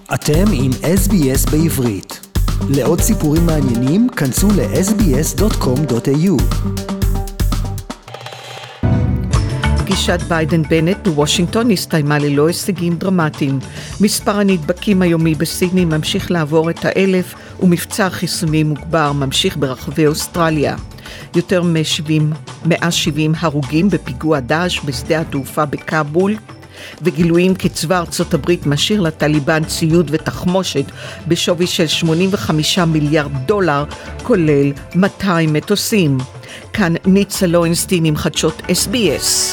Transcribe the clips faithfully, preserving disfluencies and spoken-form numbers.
אתם עם אס בי אס בעברית. לעוד סיפורים מעניינים, כנסו ל-אס בי אס דוט קום דוט איי יו. פגישת ביידן-בנט בוושינגטון הסתיימה ללא הישגים דרמטיים. מספר הנדבקים היומי בסידני ממשיך לעבור את האלף, ומבצע חיסונים מוגבר ממשיך ברחבי אוסטרליה. יותר מ-מאה ושבעים הרוגים בפיגוע דאעש בשדה התעופה בקאבול, וגילויים כי צבא ארצות הברית משאיר לטליבן ציוד ותחמושת בשווי של שמונים וחמישה מיליארד דולר, כולל מאתיים מטוסים. כאן ניצה לוינסטין עם חדשות אס בי אס.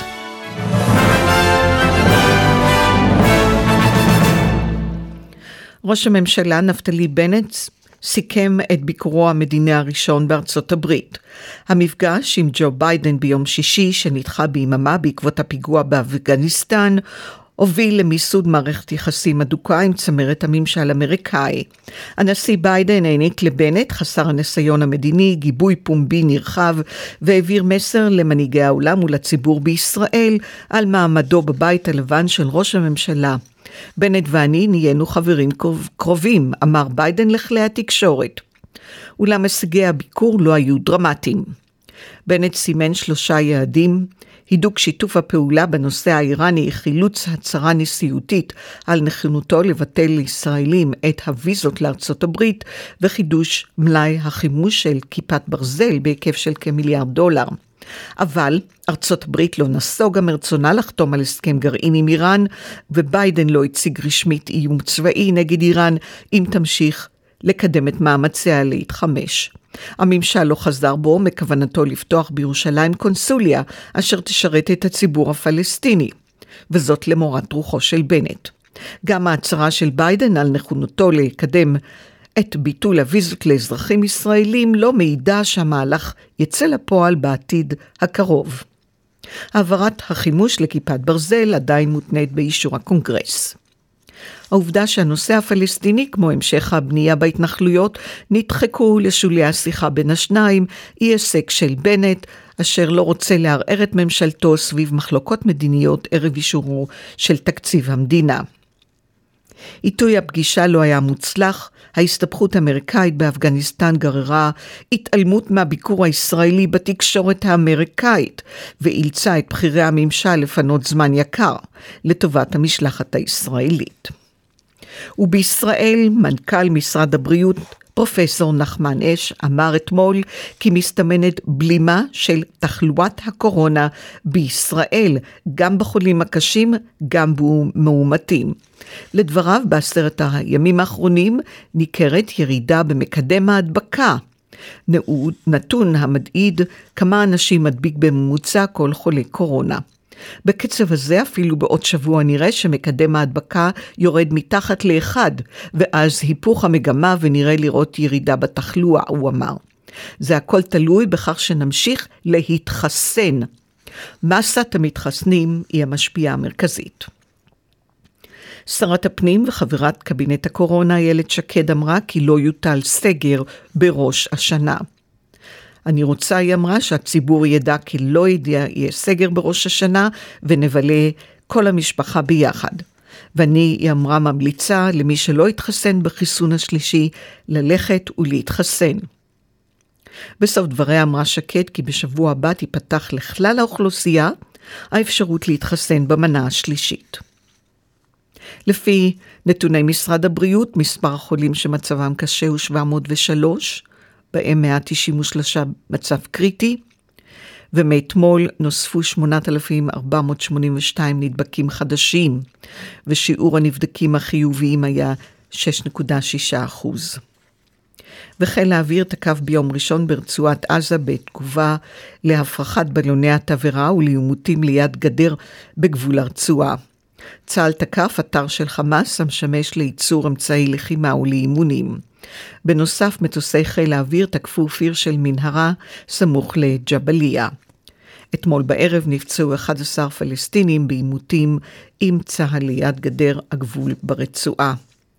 ראש הממשלה נפתלי בנט סיכם את ביקורו המדיני הראשון בארצות הברית. המפגש עם ג'ו ביידן ביום שישי, שנדחה ביממה בעקבות הפיגוע באפגניסטן, הוביל למיסוד מערכת יחסים הדוקה עם צמרת הממשל האמריקאי. הנשיא ביידן העניק לבנט, חסר הניסיון המדיני, גיבוי פומבי נרחב, והעביר מסר למנהיגי העולם ולציבור בישראל על מעמדו בבית הלבן של ראש הממשלה. בנט ואני נהיינו חברים קרובים, אמר ביידן לכלי התקשורת. אולם הישגי הביקור לא היו דרמטיים. בנט סימן שלושה יעדים: הידוק שיתוף הפעולה בנושא האיראני, חילוץ הצהרה נשיאותית על נכונותו לבטל לישראלים את הוויזות לארצות הברית, וחידוש מלאי החימוש של כיפת ברזל בהיקף של כמיליארד דולר. אבל ארצות הברית לא נסוגה מרצונה לחתום על הסכם גרעין עם איראן, וביידן לא הציג רשמית איום צבאי נגד איראן אם תמשיך לקדם את מאמציה להתחמש. הממשל לא חזר בו מכוונתו לפתוח בירושלים קונסוליה אשר תשרת את הציבור הפלסטיני, וזאת למורת רוחו של בנט. גם ההצהרה של ביידן על נכונותו לקדם את ביטול הוויזות לאזרחים ישראלים לא מעידה שהמהלך יצא לפועל בעתיד הקרוב. העברת החימוש לכיפת ברזל עדיין מותנית באישור הקונגרס. העובדה שהנושא הפלסטיני, כמו המשך הבנייה בהתנחלויות, נדחקו לשולי השיחה בין השניים, היא הישג של בנט, אשר לא רוצה לערער את ממשלתו סביב מחלוקות מדיניות ערב אישורו של תקציב המדינה. עיתוי הפגישה לא היה מוצלח. ההסתבכות האמריקאית באפגניסטן גררה התעלמות מהביקור הישראלי בתקשורת האמריקאית, ואילצה את בכירי הממשל לפנות זמן יקר לטובת המשלחת הישראלית. ובישראל מנכ"ל משרד הבריאות פרופסור נחמן אש אמר אתמול כי מסתמנת בלימה של תחלואת הקורונה בישראל, גם בחולים הקשים, גם במאומתים. לדבריו, בעשרת הימים האחרונים ניכרת ירידה במקדם ההדבקה, נתון המדעיד כמה אנשים מדביק בממוצע כל חולה קורונה. בקצב הזה אפילו בעוד שבוע נראה שמקדם ההדבקה יורד מתחת לאחד, ואז היפוך המגמה ונראה לראות ירידה בתחלואה, הוא אמר. זה הכל תלוי בכך שנמשיך להתחסן. מסת המתחסנים היא המשפיעה המרכזית. שרת הפנים וחברת קבינט הקורונה איילת שקד אמרה כי לא יוטל סגר בראש השנה. אני רוצה, היא אמרה, שהציבור ידע כי לא ידע, יהיה סגר בראש השנה, ונבלה כל המשפחה ביחד. ואני, היא אמרה, ממליצה למי שלא יתחסן בחיסון השלישי, ללכת ולהתחסן. בסוף דבריה אמרה שקד כי בשבוע הבא תיפתח לכלל האוכלוסייה האפשרות להתחסן במנה השלישית. לפי נתוני משרד הבריאות, מספר החולים שמצבם קשה הוא שבע מאות ושלוש, בהם מאה תשעים ושלוש מצב קריטי, ומאתמול נוספו שמונת אלפים ארבע מאות שמונים ושתיים נדבקים חדשים, ושיעור הנבדקים החיוביים היה שש נקודה שש אחוז. וחיל האוויר תקף ביום ראשון ברצועת עזה בתגובה להפרחת בלוני התבערה ולעימותים ליד גדר בגבול הרצועה. צה"ל תקף אתר של חמאס המשמש לייצור אמצעי לחימה ולאימונים. בנוסף, מטוסי חיל האוויר תקפו פיר של מנהרה סמוך לג'בליה. אתמול בערב נפצעו אחד עשר פלסטינים בעימותים עם צה"ל ליד גדר הגבול ברצועה.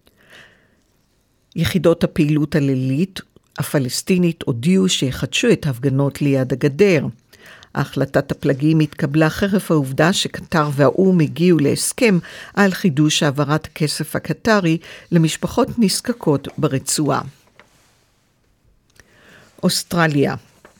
יחידות הפעילות הלילית הפלסטינית הודיעו שיחדשו את ההפגנות ליד הגדר. החלטת הפלגים התקבלה חרף העובדה שקטר והאום הגיעו להסכם על חידוש העברת הכסף הקטרי למשפחות נזקקות ברצועה. אוסטרליה.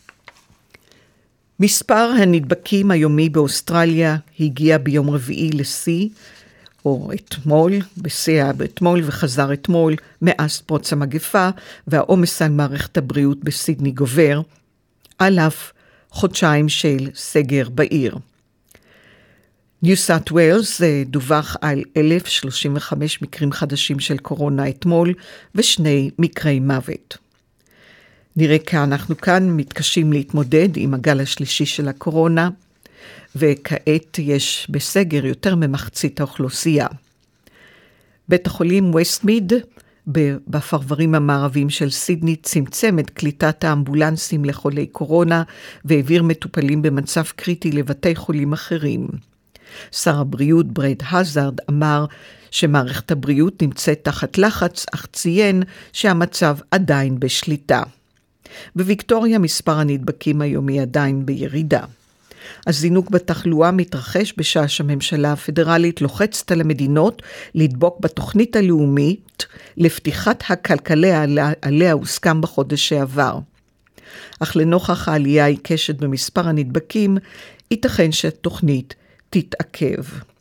מספר הנדבקים היומי באוסטרליה הגיע ביום רביעי לשיא, או אתמול, בשיא אתמול וחזר אתמול, מאז פרוץ המגפה, והעומס על מערכת הבריאות בסידני גובר, על אף חודשיים של סגר בעיר. ניו סאות' ווילס דווח על אלף שלושים וחמישה מקרים חדשים של קורונה אתמול, ושני מקרי מוות. נראה כי אנחנו כאן מתקשים להתמודד עם הגל השלישי של הקורונה, וכעת יש בסגר יותר ממחצית האוכלוסייה. בית החולים ווסטמיד בפרברים המערבים של סידני צמצם את קליטת האמבולנסים לחולי קורונה והעביר מטופלים במצב קריטי לבתי חולים אחרים. שר הבריאות ברד הזארד אמר שמערכת הבריאות נמצאת תחת לחץ, אך ציין שהמצב עדיין בשליטה. בוויקטוריה מספר הנדבקים היומי עדיין בירידה. הזינוק בתחלואה מתרחש בשעה שהממשלה הפדרלית לוחצת על המדינות לדבוק בתוכנית הלאומית לפתיחת הכלכלה עליה הוסכם בחודש שעבר. אך לנוכח העלייה העיקשת במספר הנדבקים, ייתכן שהתוכנית תתעכב.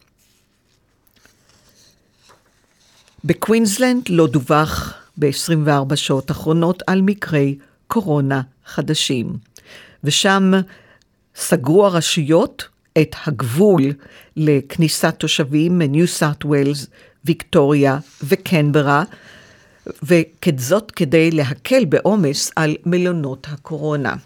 בקווינסלנד לא דווח ב-עשרים וארבע שעות האחרונות על מקרי קורונה חדשים, ושם סגרו הרשויות את הגבול לכניסת תושבים מניו סאות' ווילס, ויקטוריה וקנברה, וכזאת כדי להקל בעומס על מלונות הקורונה.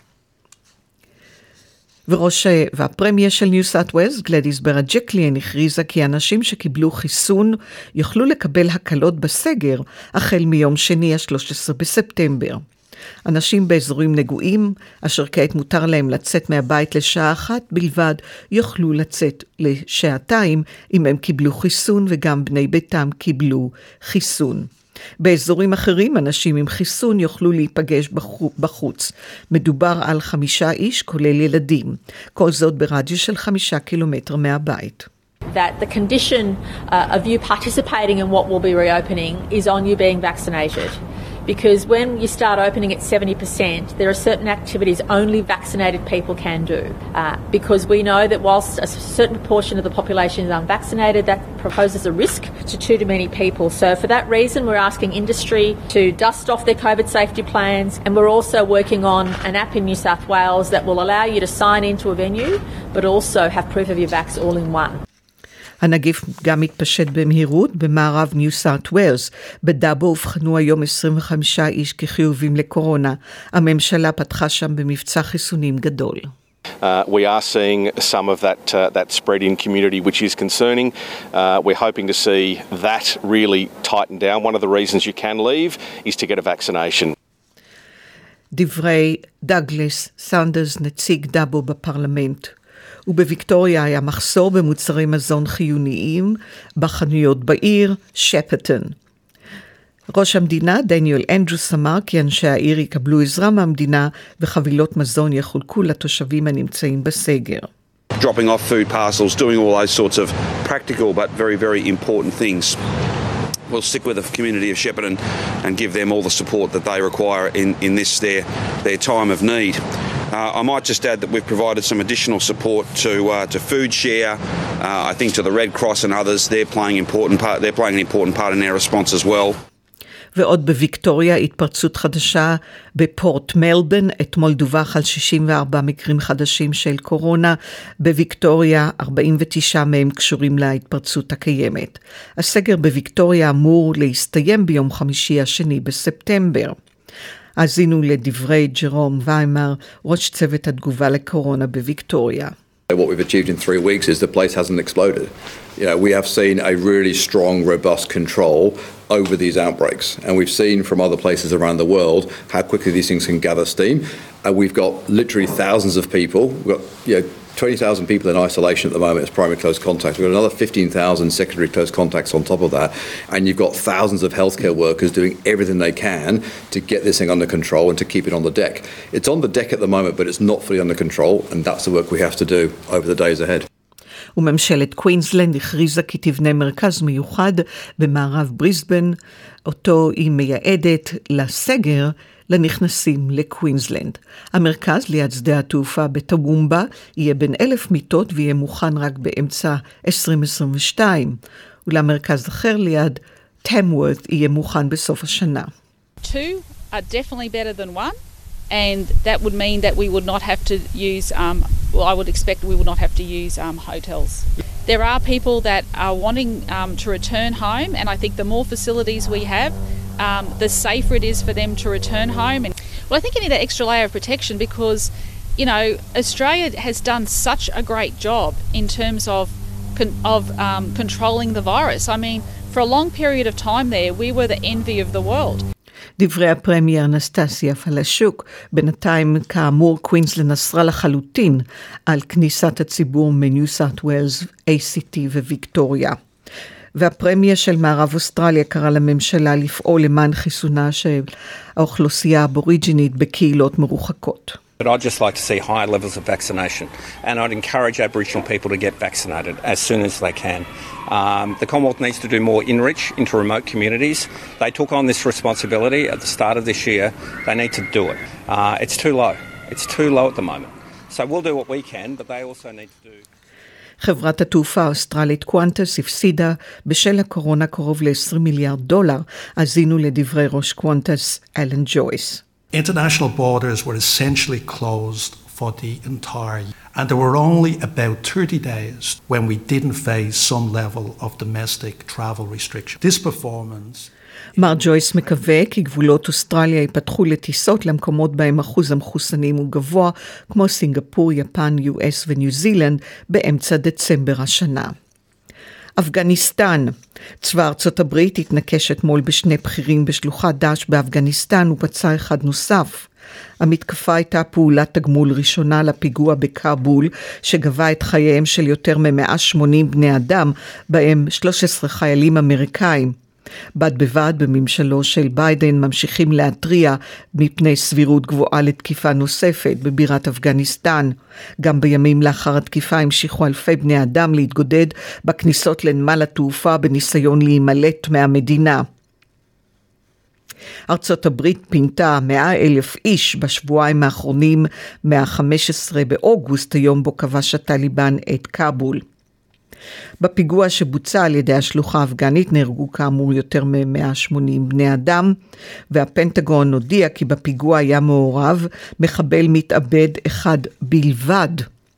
וראש והפרמיה של ניו סאות' ווילס, גלדיס ברג'קליאן, הכריזה כי אנשים שקיבלו חיסון יוכלו לקבל הקלות בסגר החל מיום שני ה-שלושה עשר בספטמבר. אנשים באזורים נגועים, אשר כעת מותר להם לצאת מהבית לשעה אחת בלבד, יוכלו לצאת לשעתיים אם הם קיבלו חיסון, וגם בני ביתם קיבלו חיסון. באזורים אחרים, אנשים עם חיסון יוכלו להיפגש בחוץ. מדובר על חמישה איש, כולל ילדים. כל זאת ברדיוס של חמישה קילומטר מהבית. That the condition uh, of you participating in what will be reopening is on you being vaccinated. Because when you start opening at seventy percent, there are certain activities only vaccinated people can do. Uh, because we know that whilst a certain proportion of the population is unvaccinated, that proposes a risk to too many people. So for that reason, we're asking industry to dust off their COVID safety plans, and we're also working on an app in New South Wales that will allow you to sign into a venue, but also have proof of your vax all in one. הנגיף גם מתפשט במהירות במערב ניו סאות' ווילס. בדאבו הובחנו היום עשרים וחמישה איש כחיובים לקורונה. הממשלה פתחה שם במבצע חיסונים גדול. Uh, we are seeing some of that uh, that spread in community, which is concerning. Uh, we're hoping to see that really tighten down. One of the reasons you can leave is to get a vaccination. דברי דאגלס סנדרס, נציג דאבו בפרלמנט. ובוויקטוריה היה מחסור במוצרי מזון חיוניים בחנויות בעיר שפרטון. ראש המדינה דניאל אנדרוס אמר כי אנשי העיר יקבלו עזרה מהמדינה וחבילות מזון יחולקו לתושבים הנמצאים בסגר. Dropping off food parcels, doing all those sorts of practical but very, very important things. We'll stick with the community of Shepparton and give them all the support that they require in, in this their, their time of need. Uh, I might just add that we've provided some additional support to uh, to Food Share. Uh, I think to the Red Cross and others. They're playing important part. They're playing an important part in our response as well. ועוד בוויקטוריה, התפרצות חדשה בפורט מלבורן. אתמול דווח על שישים וארבעה מקרים חדשים של קורונה. בוויקטוריה, ארבעים ותשעה מהם קשורים להתפרצות הקיימת. הסגר בוויקטוריה אמור להסתיים ביום חמישי השני בספטמבר. האזינו לדברי ג'רום ויימר, ראש צוות התגובה לקורונה בוויקטוריה. What we've achieved in three weeks is the place hasn't exploded. You know, we have seen a really strong, robust control over these outbreaks. And we've seen from other places around the world how quickly these things can gather steam. And we've got literally thousands of people. We've got, you know, twenty thousand people in isolation at the moment as primary close contacts. We've got another fifteen thousand secondary close contacts on top of that. And you've got thousands of healthcare workers doing everything they can to get this thing under control and to keep it on the deck. It's on the deck at the moment, but it's not fully under control. And that's the work we have to do over the days ahead. וממשלת קווינסלנד הכריזה כי תבנה מרכז מיוחד במערב בריסבן, אותו היא מייעדת לסגר לנכנסים לקווינסלנד. המרכז ליד שדה התעופה בטוומבה יהיה בין אלף מיטות ויהיה מוכן רק באמצע עשרים עשרים ושתיים, ולמרכז אחר ליד טמוורת' יהיה מוכן בסוף השנה. Two are definitely better than one. And that would mean that we would not have to use, um, well, I would expect we would not have to use um, hotels. There are people that are wanting um, to return home, and I think the more facilities we have, um, the safer it is for them to return home. And well, I think you need that extra layer of protection because, you know, Australia has done such a great job in terms of con- of um, controlling the virus. I mean, for a long period of time there, we were the envy of the world. דברי הפרמייר אנסטסיה פלשוק. בינתיים כאמור קווינסלנד אסרה לחלוטין על כניסת הציבור מניו סאות' ווילס, איי סי טי וויקטוריה. והפרמייר של מערב אוסטרליה קרא לממשלה לפעול למען חיסונה של האוכלוסייה האבוריג'ינית בקהילות מרוחקות. But I'd just like to see higher levels of vaccination, and I'd encourage Aboriginal people to get vaccinated as soon as they can. Um, the Commonwealth needs to do more inreach into remote communities. They took on this responsibility at the start of this year. They need to do it. Uh, it's too low. It's too low at the moment. So we'll do what we can, but they also need to do... חברת התעופה האוסטרלית קוונטס הפסידה בשל הקורונה קרוב ל-עשרים מיליארד דולר. האזינו לדברי ראש קוונטס, אלן ג'ויס. International borders were essentially closed for the entire year, and there were only about thirty days when we didn't face some level of domestic travel restriction. This performance... מר ג'ויס מקווה כי גבולות אוסטרליה ייפתחו לטיסות למקומות בהם אחוז המחוסנים הוא גבוה, כמו סינגפור, יפן, יו אס וניו זילנד, באמצע דצמבר השנה. אפגניסטן. צבא ארצות הברית התנקש אתמול בשני בכירים בשלוחת דאעש באפגניסטן ופצע אחד נוסף. המתקפה הייתה פעולת תגמול ראשונה לפיגוע בקאבול, שגבה את חייהם של יותר מ-מאה ושמונים בני אדם, בהם שלושה עשר חיילים אמריקאים. בד בבד בממשלו של ביידן ממשיכים להתריע מפני סבירות גבוהה לתקיפה נוספת בבירת אפגניסטן. גם בימים לאחר התקיפה המשיכו אלפי בני אדם להתגודד בכניסות לנמל התעופה בניסיון להימלט מהמדינה. ארצות הברית פינתה מאה אלף איש בשבועיים האחרונים מה-חמישה עשר באוגוסט, היום בו כבש הטליבן את קאבול. בפיגוע שבוצע על ידי השלוחה האפגנית נהרגו כאמור יותר מ-מאה ושמונים בני אדם, והפנטגון הודיע כי בפיגוע היה מעורב מחבל מתאבד אחד בלבד.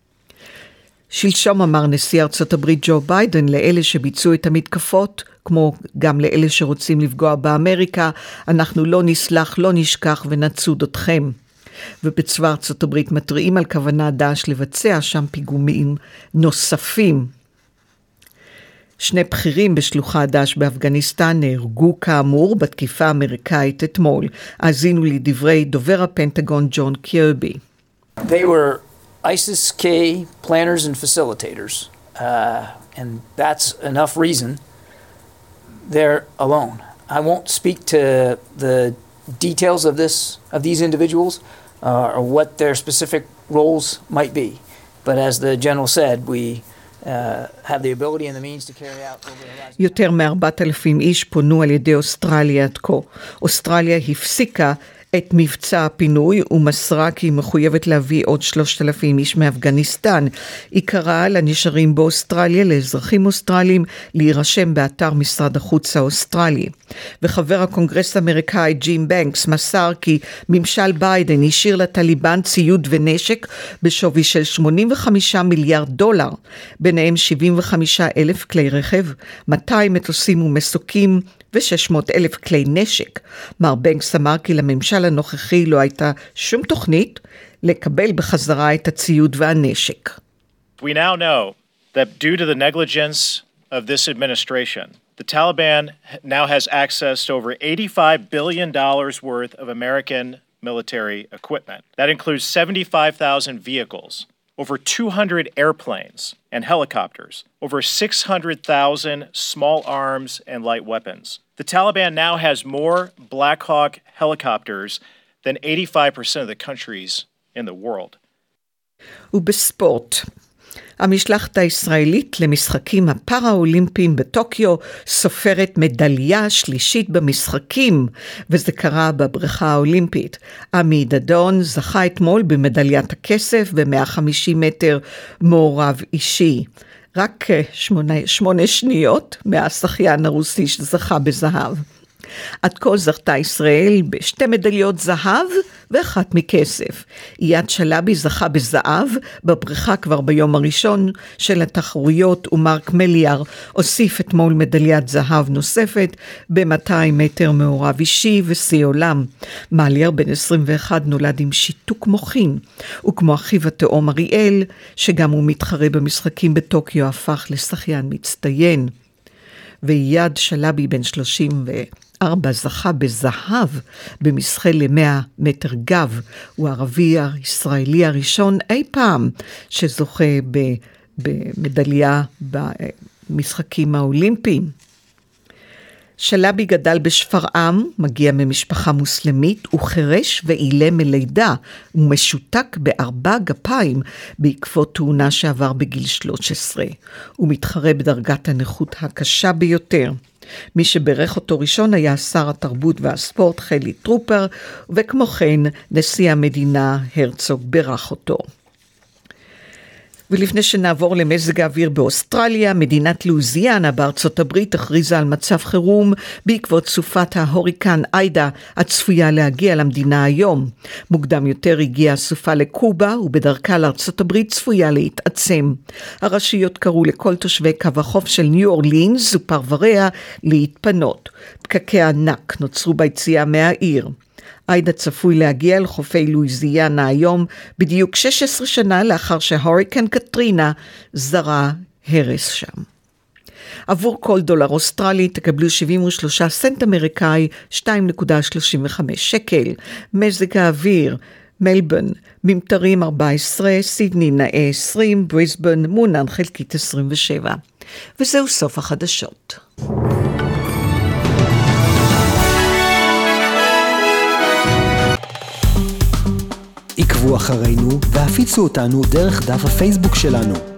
שלשום אמר נשיא ארצות הברית ג'ו ביידן לאלה שביצעו את המתקפות, כמו גם לאלה שרוצים לפגוע באמריקה, אנחנו לא נסלח, לא נשכח ונצוד אתכם. ובצבא ארצות הברית מתריעים על כוונה דאעש לבצע שם פיגועים נוספים. שני בכירים בשלוחת דאעש באפגניסטן נהרגו כאמור בתקיפה האמריקאית אתמול. האזינו לדברי דובר הפנטגון ג'ון קירבי. They were ISIS-K planners and facilitators, uh, and that's enough reason they're alone. I won't speak to the details of this of these individuals uh, or what their specific roles might be, but as the general said, we Uh, have the ability and the means to carry out over the horizon. יותר מ-ארבעת אלפים איש פונו על ידי אוסטרליה עד כה. אוסטרליה הפסיקה את מבצע הפינוי ומסרה כי היא מחויבת להביא עוד שלושת אלפים איש מאפגניסטן. היא קראה לנשארים באוסטרליה, לאזרחים אוסטרליים, להירשם באתר משרד החוץ האוסטרלי. וחבר הקונגרס האמריקאי ג'ים בנקס מסר כי ממשל ביידן השאיר לטליבן ציוד ונשק בשווי של שמונים וחמישה מיליארד דולר, ביניהם שבעים וחמישה אלף כלי רכב, מאתיים מטוסים ומסוקים, ו-שש מאות אלף כלי נשק. מר בנקס אמר כי לממשל הנוכחי לא הייתה שום תוכנית לקבל בחזרה את הציוד והנשק. We now know that due to the negligence of this administration, the Taliban now has access to over eighty-five billion dollars worth of American military equipment. That includes seventy-five thousand vehicles, over two hundred airplanes and helicopters, over six hundred thousand small arms and light weapons. The Taliban now has more Black Hawk helicopters than eighty-five percent of the countries in the world. ובספורט, המשלחת הישראלית למשחקים הפאראולימפיים בטוקיו סופרת מדליה שלישית במשחקים, וזה קרה בבריכה האולימפית. עמי דדון זכה אתמול במדליית הכסף ב-מאה וחמישים מטר מעורב אישי. רק שמונה, שמונה שניות מהשחיין הרוסי שזכה בזהב. עד כה זכתה ישראל בשתי מדליות זהב ואחת מכסף. אייד שלבי זכה בזהב בבריכה כבר ביום הראשון של התחרויות, ומרק מליאר הוסיף אתמול מדליית זהב נוספת ב-מאתיים מטר מעורב אישי ושיא עולם. מליאר בן עשרים ואחת נולד עם שיתוק מוחין, וכמו אחיו התאום אריאל, שגם הוא מתחרה במשחקים בטוקיו, הפך לשחיין מצטיין. ואייד שלבי בן שלושים וארבע זכה בזהב במשחק ל-מאה מטר גב. הוא הערבי הישראלי הראשון אי פעם שזוכה במדליה במשחקים האולימפיים. שלבי גדל בשפרעם, מגיע ממשפחה מוסלמית, הוא חירש ואילם מלידה, ומשותק בארבע גפיים בעקבות תאונה שעבר בגיל שלוש עשרה. הוא מתחרה בדרגת הנכות הקשה ביותר. מי שברך אותו ראשון היה שר התרבות והספורט חילי טרופר, וכמו כן נשיא המדינה הרצוג ברך אותו. ולפני שנעבור למזג האוויר באוסטרליה, מדינת לואיזיאנה בארצות הברית הכריזה על מצב חירום בעקבות סופת ההוריקן איידה הצפויה להגיע למדינה היום. מוקדם יותר הגיעה הסופה לקובה, ובדרכה לארצות הברית צפויה להתעצם. הרשויות קראו לכל תושבי קו החוף של ניו אורלינס ופרבריה להתפנות. פקקי ענק נוצרו ביציאה מהעיר. איידה צפוי להגיע אל חופי לואיזיאנה היום, בדיוק שש עשרה שנה לאחר שההוריקן קטרינה זרע הרס שם. עבור כל דולר אוסטרלי תקבלו שבעים ושלושה סנט אמריקאי, שתיים נקודה שלושים וחמש שקל. מזג האוויר, מלבורן, ממטרים ארבע עשרה, סידני נאה עשרים, בריסבן מונן חלקית עשרים ושבע. וזהו סוף החדשות. עקבו אחרינו והפיצו אותנו דרך דף הפייסבוק שלנו.